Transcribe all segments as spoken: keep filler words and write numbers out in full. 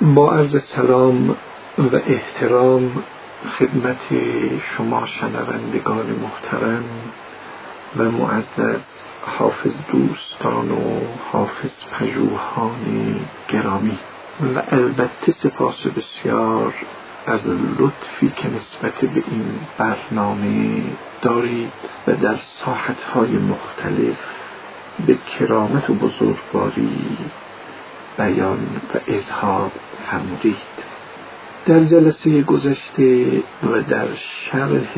با عرض سلام و احترام خدمت شما شنوندگان محترم و معزز حافظ دوستان و حافظ پژوهان گرامی و البته سپاس بسیار از لطفی که نسبت به این برنامه دارید و در ساحت‌های مختلف به کرامت و بزرگواری بیان و اظهار فرمودید. در جلسه گذشته و در شرح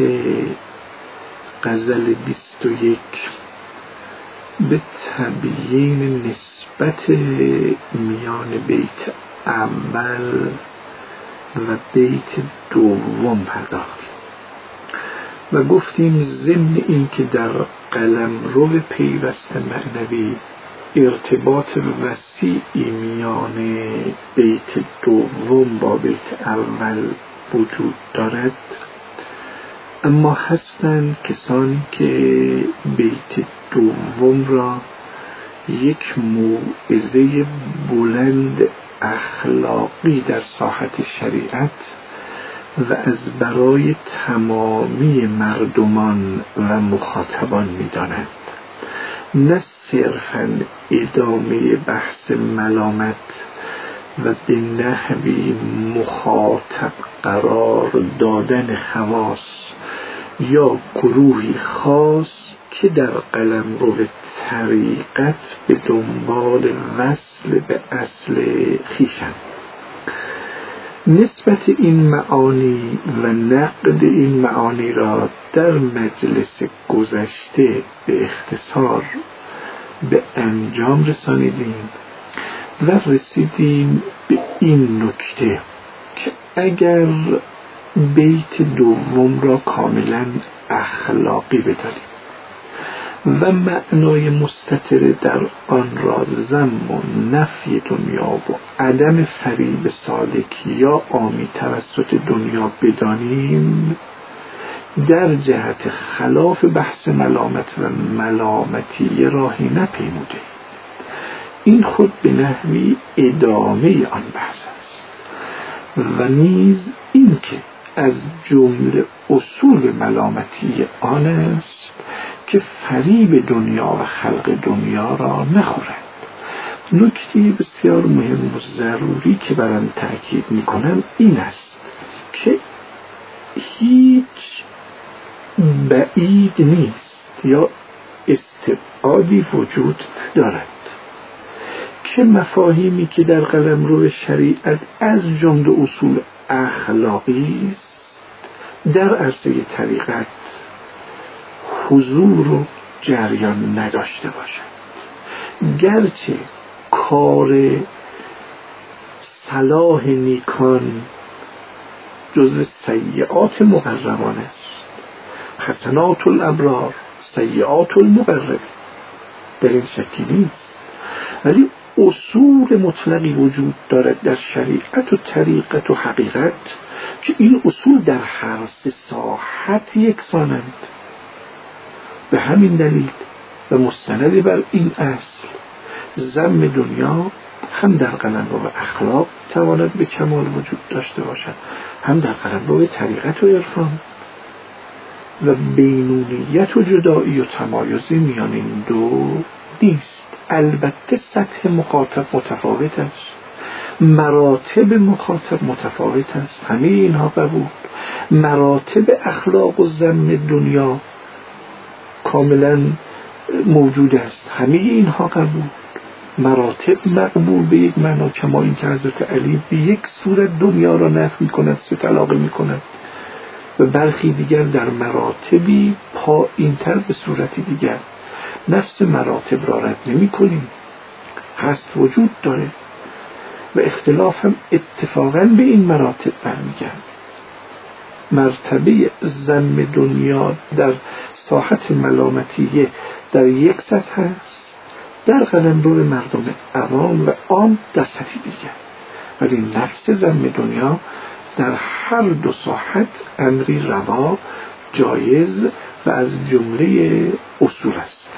غزل بیست و یک به تبیین نسبت میان بیت اول و بیت دوم پرداختیم و گفتیم ضمن این که در قلمرو پیوست معنوی ارتباط وسیعی میان بیت دوم با بیت اول وجود دارد، اما هستند کسانی که بیت دوم را یک موعظه بلند اخلاقی در ساحت شریعت و از برای تمامی مردمان و مخاطبان می‌دانند، نه صرفاً ادامه بحث ملامت و به نحوی مخاطب قرار دادن خواص یا گروهی خاص که در قلمرو طریقت به دنبال وصل به اصل خویشند. نسبت این معانی و نقد این معانی را در مجلس گذشته به اختصار به انجام رسانیدیم و رسیدیم به این نکته که اگر بیت دوم را کاملا اخلاقی بدانیم و معنای مستتر در آن را ذم و نفی دنیا و عدم فریب سالک یا عامی توسط دنیا بدانیم، در جهت خلاف بحث ملامت و ملامتی راهی نپیموده. این خود به نحوی ادامه آن بحث است و نیز این که از جمله اصول ملامتی آن است که فریب دنیا و خلق دنیا را نخورند. نکته بسیار مهم و ضروری که بر آن تأکید می‌کنم این است که هیچ بعید نیست یا استبعادی وجود دارد که مفاهیمی که در قلمرو شریعت از جمله اصول اخلاقی است در عرصه طریقت حضور و جریان نداشته باشد، گرچه کار صلاح نیکان جز سیئات مقربان است، حسنات الابرار سیئات المقرب، در این شکی نیست، ولی اصول مطلقی وجود دارد در شریعت و طریقت و حقیقت که این اصول در هر سه ساحت یکسانند. به همین دلیل و مستند بر این اصل ذم دنیا هم در قلمرو اخلاق تواند به کمال وجود داشته باشد، هم در قلمرو طریقت و عرفان، و بینونیت و جدایی و تمایزی میان این دو نیست. البته سطح مخاطب متفاوت است، مراتب مخاطب متفاوت است، همه اینها قبول. مراتب اخلاق و ذم دنیا کاملا موجود است، همه اینها قبول. مراتب مقبول به یک معنا، کما این که حضرت علی به یک صورت دنیا را نفی می‌کند، سه طلاق می‌کند، و برخی دیگر در مراتبی پایین‌تر به صورتی دیگر نفس مراتب را رد نمی‌کنیم، هست وجود داره و اختلاف هم اتفاقاً به این مراتب برمیگرد. مرتبه ذم دنیا در ساحت ملامتیه در یک سطح است، در قلمرو مردم عوام و عام در سطحی دیگر، ولی نفس ذم دنیا در هر دو ساحت امری روا، جایز و از جمله اصول است.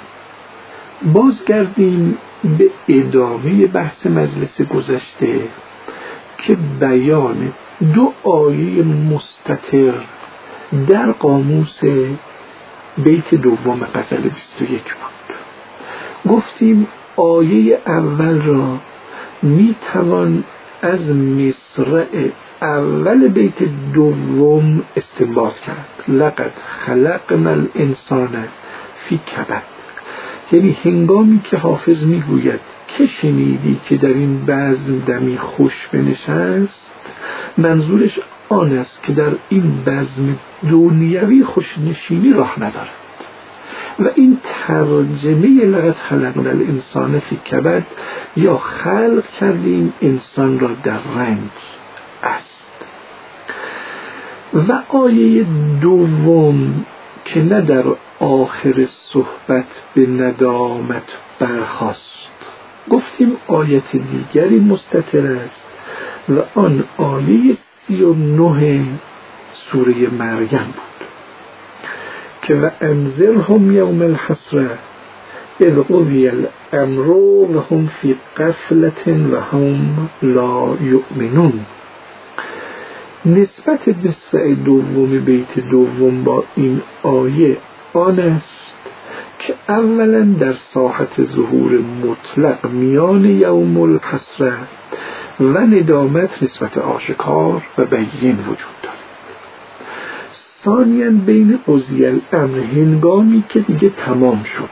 بازگردیم به ادامه بحث مجلس گذشته که بیان دو آیه مستتر در قاموس بیت دوم غزل بیست و یک بود. گفتیم آیه اول را می توان از مصرع اول بیت دوم استنباط کرد. لقد خلقنا الانسان فی کبد. یعنی هنگامی که حافظ میگوید که شنیدی که در این بزم دمی خوش بنشست، منظورش آن است که در این بزم دنیوی خوشنشینی راه ندارد و این ترجمه لقد خلقنا الانسان فی کبد یا خلق کردیم انسان را در رنج است. و آیه دوم که نه در آخر صحبت به ندامت برخاست، گفتیم آیت دیگری مستتر است و آن آیه سی و نه سوره مریم بود که و انذرهم یوم الحسرة اذ قضی الامر و هم فی غفلة و هم لا یؤمنون. نسبت مصرع دوم بیت دوم با این آیه آن است که اولا در ساحت ظهور مطلق میان یوم الحسرة و ندامت نسبت آشکار و بین وجود دارد. ثانیاً بین قضی الامر هنگامی که دیگه تمام شد،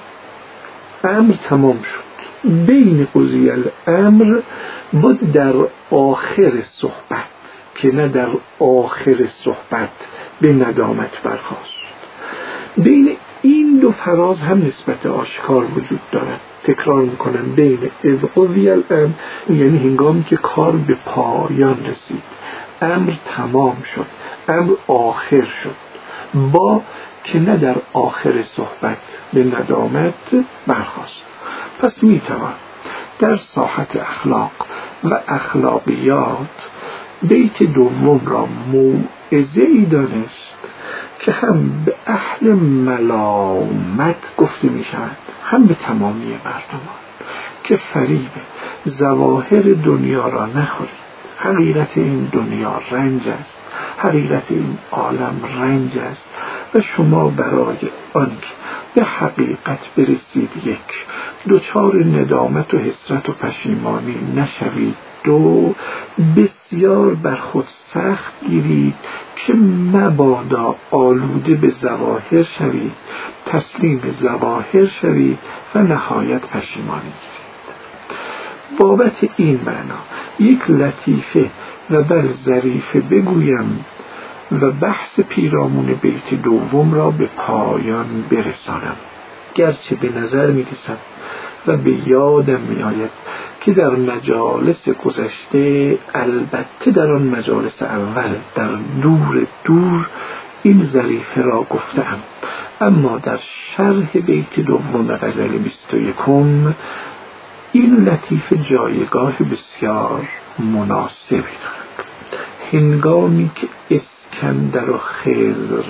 امر تمام شد، بین قضی الامر با در آخر صحبت که نه در آخر صحبت به ندامت برخاست، بین این دو فراز هم نسبت آشکار وجود دارد. تکرار میکنم، بین اذ قضی الامر یعنی هنگامی که کار به پایان رسید، امر تمام شد، امر آخر شد، با که نه در آخر صحبت به ندامت برخاست. پس میتوان در ساحت اخلاق و اخلاقیات بیت دوم را موعظه ای دانست که هم به اهل ملامت گفته می شود، هم به تمامی مردمان که فریب ظواهر دنیا را نخورید. حقیقت این دنیا رنج است، حقیقت این عالم رنج است و شما برای آنکه به حقیقت برسید، یک، دچار ندامت و حسرت و پشیمانی نشوید، دو، بسیار بر خود سخت گیرید که مبادا آلوده به ظواهر شوید، تسلیم ظواهر شوید و نهایت پشیمانی گیرید. بابت این معنا یک لطیفه و بل ظریفه بگویم و بحث پیرامون بیت دوم را به پایان برسانم. گرچه به نظر می رسد و به یادم می آید که در مجالس گذشته، البته در آن مجالس اول در دور دور، این ظریفه را گفتم، اما در شرح بیت دوم غزل بیست و یکم این لطیفه جایگاه بسیار مناسبی دارد. هنگامی که اسکندر و خضر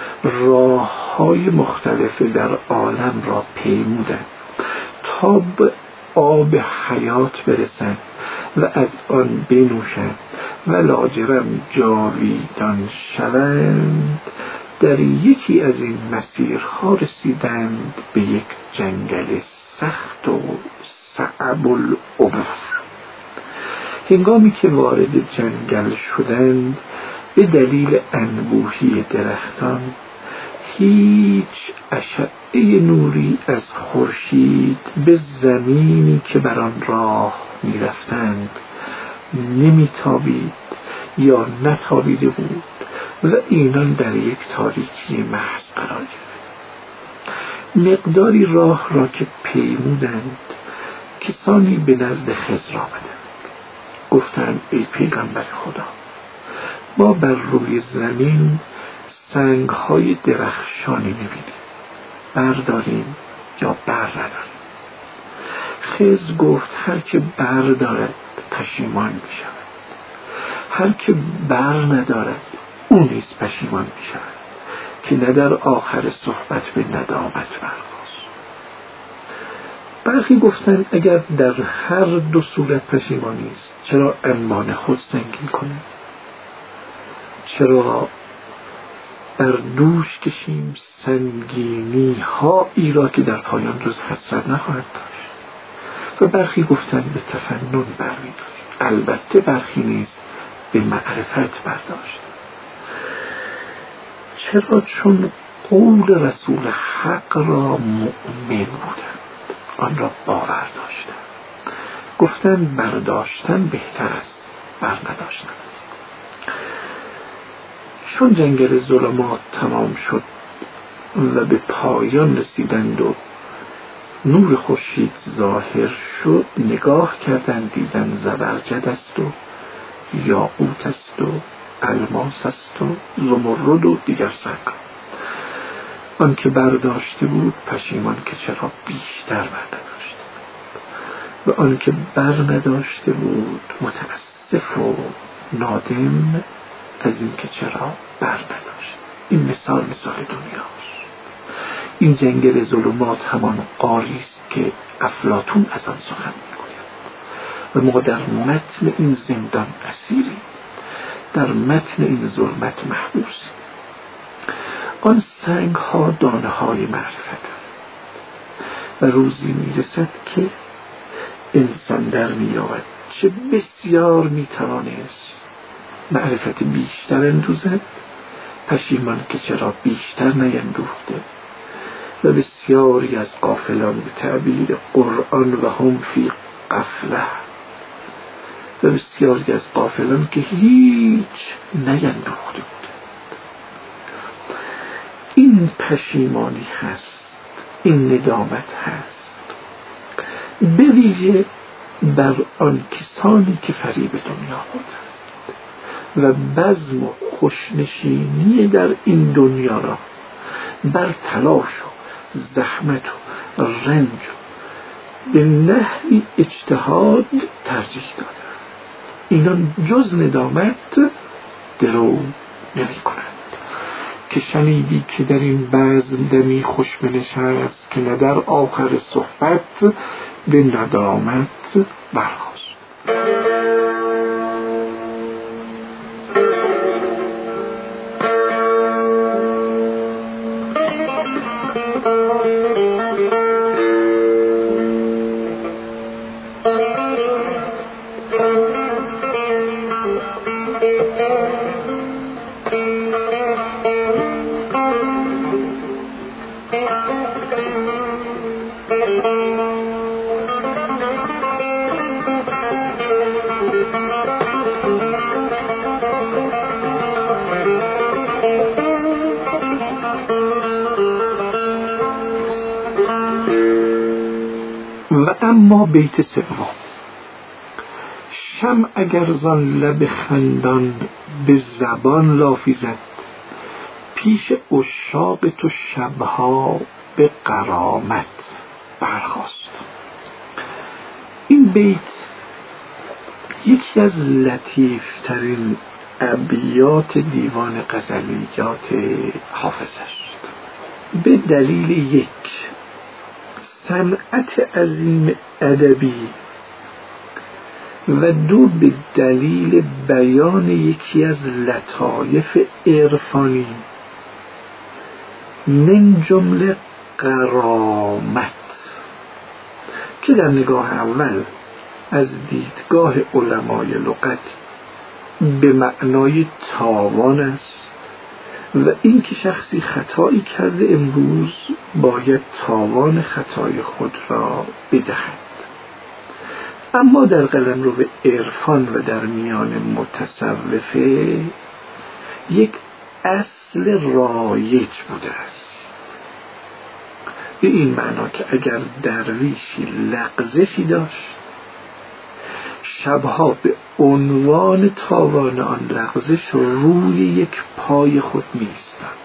راه های مختلف در عالم را پیمودند تا به آب حیات برسند و از آن بنوشند و لاجرم جاویدان شوند، در یکی از این مسیرها رسیدند به یک جنگل سخت و صعب العبور. هنگامی که وارد جنگل شدند، به دلیل انبوهی درختان هیچ اشعه نوری از خورشید به زمینی که بر آن راه می‌رفتند نمی‌تابید یا نتابیده بود و اینان در یک تاریکی محض قرار گرفتند. مقداری راه را که پیمودند، کسانی به نزد خضر آمدند، گفتند ای پیغمبر خدا، ما بر روی زمین سنگ های درخشانی می‌بینیم، برداریم یا بر نداریم. خضر گفت هر که بر دارد پشیمان می‌شود، هر که بر ندارد او نیز پشیمان می‌شود که نه در آخر صحبت به ندامت برخاست. برخی گفتند اگر در هر دو صورت پشیمانی است، چرا انبان خود سنگین کنیم؟ چرا بر دوش کشیم سنگینی هایی را که در پایان روز حسرت نخواهد داشت؟ و برخی گفتن به تفنن برمی‌داریم، البته برخی نیز به معرفت برداشت. چرا؟ چون قول رسول حق را مؤمن بودند، آن را باور داشتند، گفتند برداشتن بهتر است بر نداشتن. چون جنگل ظلمات تمام شد و به پایان رسیدند و نور خورشید ظاهر شد، نگاه کردند دیدند زبرجد است و یاقوت است و الماس است و زمرد و دیگر سنگ. آن که برداشته بود پشیمان که چرا بیشتر بر نداشته، و آن که بر نداشته بود متاسف و نادم از این که چرا بر نداشت. این مثال مثال دنیاست. این جنگل ظلمات همان غاری است که افلاطون از آن سخن میگوید و ما در متن این زندان اسیریم، در متن این ظلمت محبوسیم. آن سنگ ها دانه های معرفت و روزی میرسد که انسان در میابد چه بسیار میتوانست معرفت بیشتر اندوزد، پشیمان که چرا بیشتر نیندوخته. و بسیاری از غافلان به تعبیر قرآن و هم فی غفله، و بسیاری از غافلان که هیچ نیندوخته بود. این پشیمانی هست، این ندامت هست، به ویژه بر آن کسانی که فریب دنیا خوردند و بزم و خوشنشینی در این دنیا را بر تلاش و زحمت و رنج و به نحوی اجتهاد ترجیح دادند. اینان جز ندامت درو نمی کنند. که شنیدی که در این بزم دمی خوش بنشست، که نه در آخر صحبت به ندامت برخاست. و اما بیت سوم: شمع اگر زان لب خندان به زبان لافی زد، پیش عشاق تو شبها به غرامت برخاست. این بیت یکی از لطیفترین ابیات دیوان غزلیات حافظ است. به دلیل یک صنعت عظیم ادبی و دو به دلیل بیان یکی از لطایف عرفانی، من جمله غرامت، که در نگاه اول از دیدگاه علمای لغت به معنای تاوان است و این که شخصی خطایی کرده امروز باید تاوان خطای خود را بدهد. اما در قلمرو عرفان و در میان متصوفه یک اصل رایج بوده است، به این معنا که اگر درویشی لغزشی داشت، شبها به عنوان تاوان آن لغزش روی یک پای خود می ایستاد.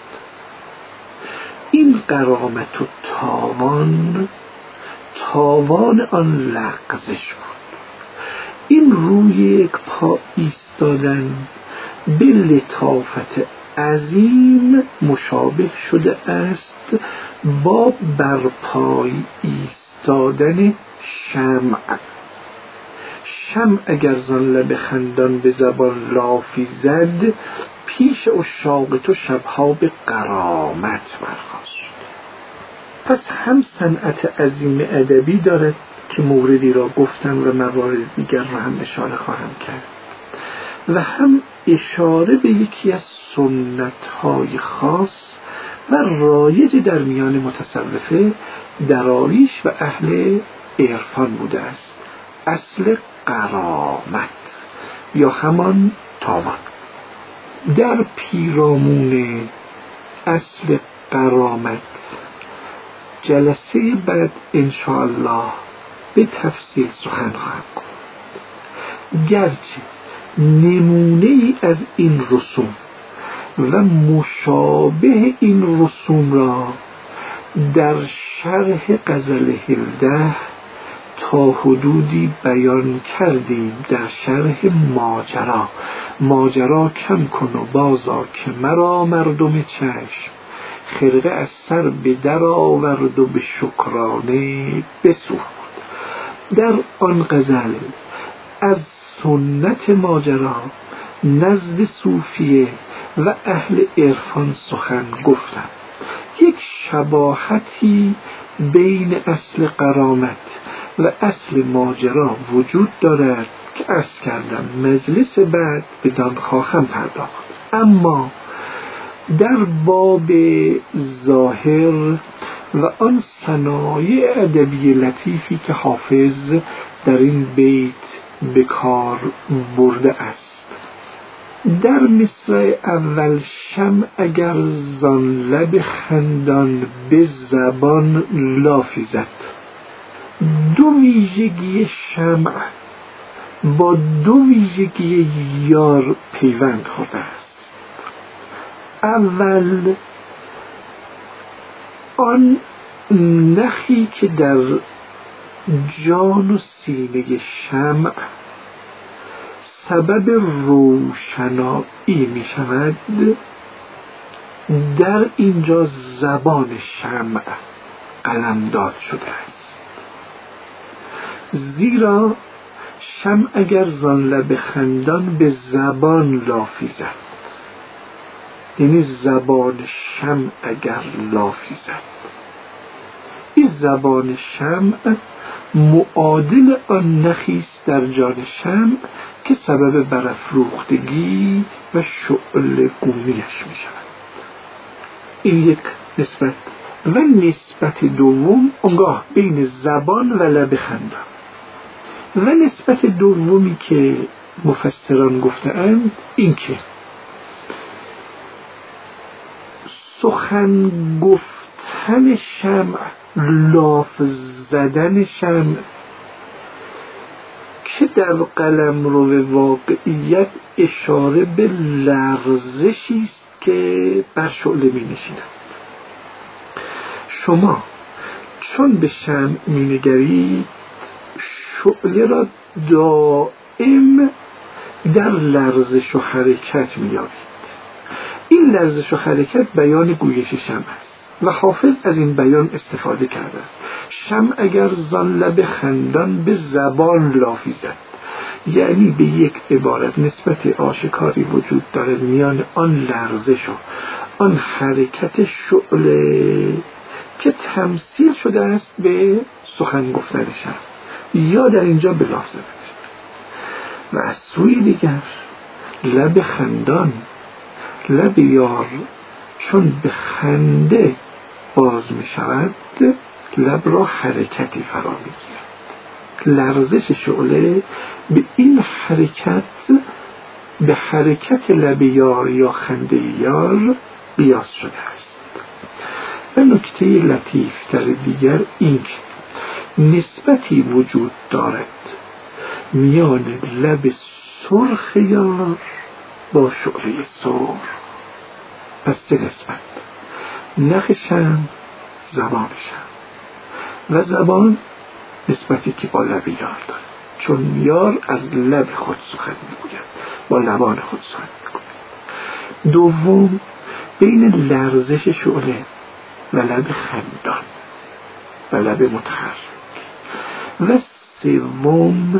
این غرامت و تاوان تاوان آن لغزش بود. این روی یک پا ایستادن به لطافت عظیم مشابه شده است با برپای ایستادن شمع. شمع اگر زان لب خندان به زبان لافی زد، پیش عشاق تو شبها به غرامت برخاست. پس هم صنعت عظیم ادبی دارد که موردی را گفتن و موارد دیگر را هم اشاره خواهم کرد، و هم اشاره به یکی از سنت‌های خاص و رایج در میان متصوفه دراویش و اهل عرفان بوده است، اصل غرامت یا همان تاوان. در پیرامون اصل غرامت جلسه بعد انشاءالله به تفصیل سخن خواهم گفت. گرچه نمونه ای از این رسوم و مشابه این رسوم را در شرح غزل هفده تا حدودی بیان کردیم. در شرح ماجرا ماجرا کم کن و بازا که مرا مردم چشم، خرقه از سر به در آورد و به شکرانه بسوخت. در آن غزل از سنت ماجرا نزد صوفیه و اهل عرفان سخن گفتم. یک شباهتی بین اصل غرامت و اصل ماجرا وجود دارد که عرض کردم مجلس بعد بدان خواهم پرداخت. اما در باب ظاهر و آن صنایع ادبی لطیفی که حافظ در این بیت به کار برده است، در مصرع اول شمع اگر زان لب خندان به زبان لافی زد، دو ویژگی شمع با دو ویژگی یار پیوند خورده است. اول آن نخی که در جان و سینه شمع سبب روشنایی می شود، در اینجا زبان شمع قلمداد شده است. زیرا شمع اگر زان لب خندان به زبان لافی زد، یعنی زبان شمع اگر لافی زد، این زبان شمع معادل آن نخیست در جان شمع که سبب برافروختگی و شعله گونیش می شود. این یک نسبت. و نسبت دوم آنگاه بین زبان و لب خندان. و نسبت دومی که مفسران گفتند این که سخن گفتن شمع، لاف زدن شمع که در قلمرو واقعیت اشاره به لرزشی است که بر شعله می نشیند. شما چون به شمع می نگرید، شعله را دائم در لرزش و حرکت می یابید. این لرزش و حرکت بیان گویش شمع است و حافظ از این بیان استفاده کرده است. شمع اگر زان لب خندان به زبان لافی زد، یعنی به یک عبارت نسبت آشکاری وجود دارد میان آن لرزش و آن حرکت شعله که تمثیل شده است به سخن گفتن شمع یا در اینجا به لافظ زدن. و از سوی دیگر لب خندان، لب یار چون به خنده باز می شود، لب را حرکتی فرا می گیرد. لرزش شعله به این حرکت، به حرکت لب یار یا خنده یار بیاس شده است. و نکته لطیف تر دیگر این که نسبتی وجود دارد میان لب سرخ یار با شعله سرخ. پس چه نسبت؟ نخ شمع، زبان شمع، و زبان نسبتی که با لب یار دارد، چون یار از لب خود سخن میگوید، با لبان خود سخن میگوید. دوم بین لرزش شعله و لب خندان و لب متحرک. و سوم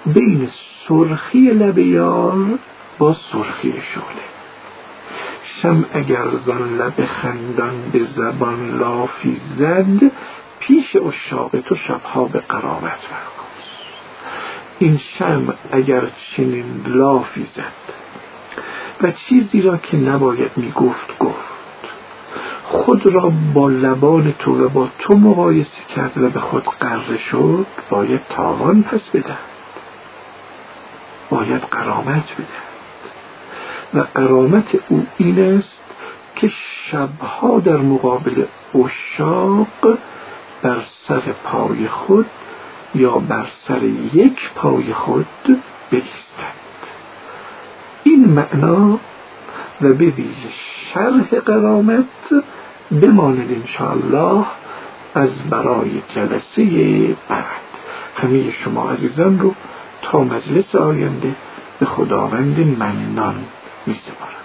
بین سرخی لب یار با سرخی شعله. شمع اگر زان لب خندان به زبان لافی زد، پیش عشاق تو شبها به قرابت برخاست. این شمع اگر چنین لافی زد و چیزی را که نباید می گفت گفت، خود را با لبان تو و با تو مقایسه کرد و به خود غره شد، باید تاوان پس بدهد، باید غرامت بدهد. و غرامت او این است که شبها در مقابل عشاق بر سر پای خود یا بر سر یک پای خود بایستد. این معنا و به ویژه شرح غرامت بماند انشاءالله از برای جلسه بعد. همه شما عزیزان رو تا مجلس آینده به خداوند منان می سپارم.